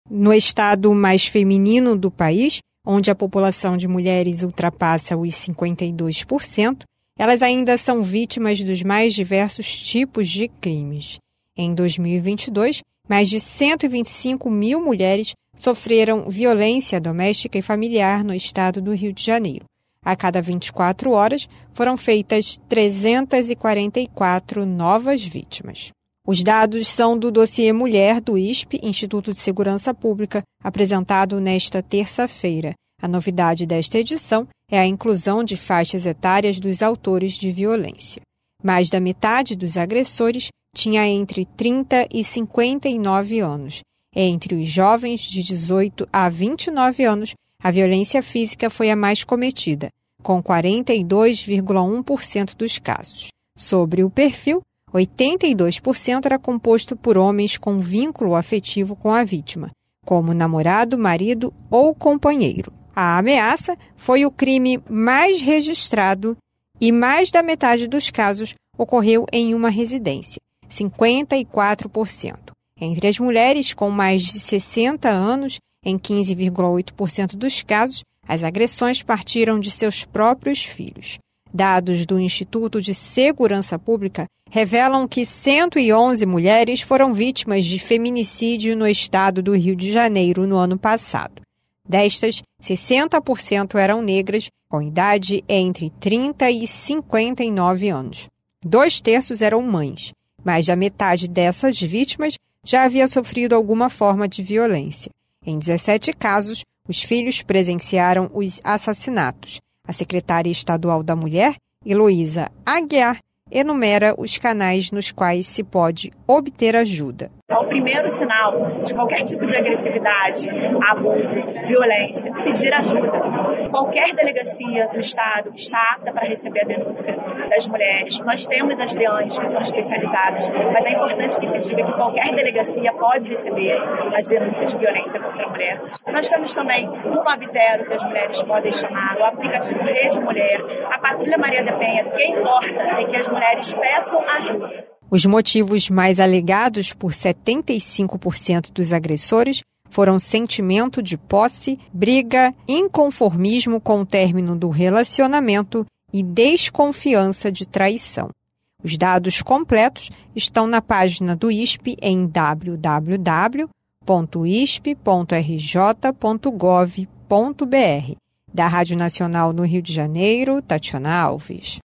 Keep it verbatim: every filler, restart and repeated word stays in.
No estado mais feminino do país, onde a população de mulheres ultrapassa os cinquenta e dois por cento, elas ainda são vítimas dos mais diversos tipos de crimes. Em dois mil e vinte e dois, mais de cento e vinte e cinco mil mulheres sofreram violência doméstica e familiar no estado do Rio de Janeiro. A cada vinte e quatro horas, foram feitas trezentas e quarenta e quatro novas vítimas. Os dados são do dossiê Mulher do I S P, Instituto de Segurança Pública, apresentado nesta terça-feira. A novidade desta edição é a inclusão de faixas etárias dos autores de violência. Mais da metade dos agressores tinha entre trinta e cinquenta e nove anos. Entre os jovens de dezoito a vinte e nove anos, a violência física foi a mais cometida, com quarenta e dois vírgula um por cento dos casos. Sobre o perfil, oitenta e dois por cento era composto por homens com vínculo afetivo com a vítima, como namorado, marido ou companheiro. A ameaça foi o crime mais registrado e mais da metade dos casos ocorreu em uma residência, cinquenta e quatro por cento. Entre as mulheres com mais de sessenta anos, em quinze vírgula oito por cento dos casos, as agressões partiram de seus próprios filhos. Dados do Instituto de Segurança Pública revelam que cento e onze mulheres foram vítimas de feminicídio no estado do Rio de Janeiro no ano passado. Destas, sessenta por cento eram negras, com idade entre trinta e cinquenta e nove anos. Dois terços eram mães. Mais da metade dessas vítimas já havia sofrido alguma forma de violência. Em dezessete casos, os filhos presenciaram os assassinatos. A secretária estadual da Mulher, Heloísa Aguiar, enumera os canais nos quais se pode obter ajuda. O primeiro sinal de qualquer tipo de agressividade, abuso, violência, pedir ajuda. Qualquer delegacia do Estado está apta para receber a denúncia das mulheres. Nós temos as DEANs que são especializadas, mas é importante que se diga que qualquer delegacia pode receber as denúncias de violência contra a mulher. Nós temos também o nove zero que as mulheres podem chamar, o aplicativo Rede Mulher, a Patrulha Maria da Penha. O que importa é que as mulheres peçam ajuda. Os motivos mais alegados por setenta e cinco por cento dos agressores foram sentimento de posse, briga, inconformismo com o término do relacionamento e desconfiança de traição. Os dados completos estão na página do I S P em w w w ponto i s p ponto r j ponto gov ponto b r. Da Rádio Nacional no Rio de Janeiro, Tatiana Alves.